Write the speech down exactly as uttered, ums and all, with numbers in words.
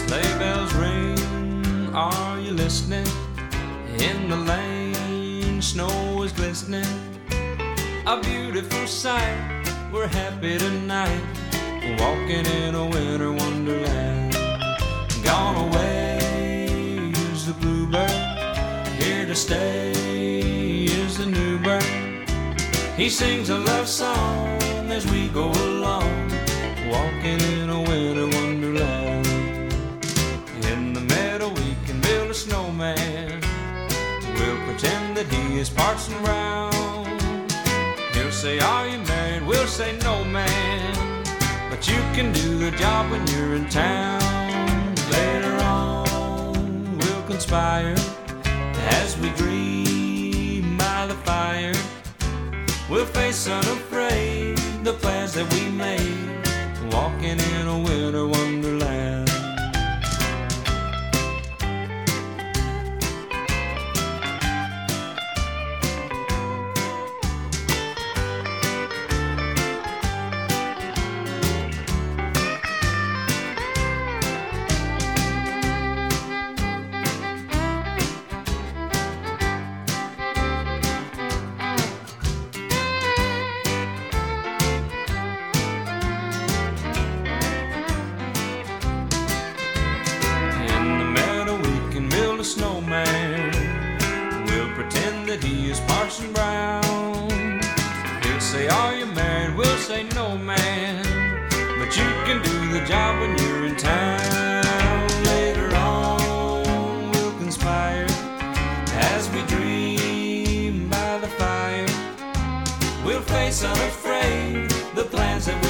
Sleigh bells ring, are you listening? In the lane, snow is glistening. A beautiful sight, we're happy tonight, walking in a winter wonderland. Gone away is the bluebird, here to stay is the new bird. He sings a love song as we go along, walking in a winter wonderland. In the meadow we can build a snowman, we'll pretend that he is Parson Brown. He'll say, are you married? We'll say, no man, but you can do the job when you're in town. Later on we'll conspire as we dream by the fire. We'll face unafraid the plans that we made, walking in a winter wonderland. A snowman, we'll pretend that he is Parson Brown. He'll say, are you married? We'll say, no man, but you can do the job when you're in town. Later on we'll conspire as we dream by the fire. We'll face unafraid the plans that we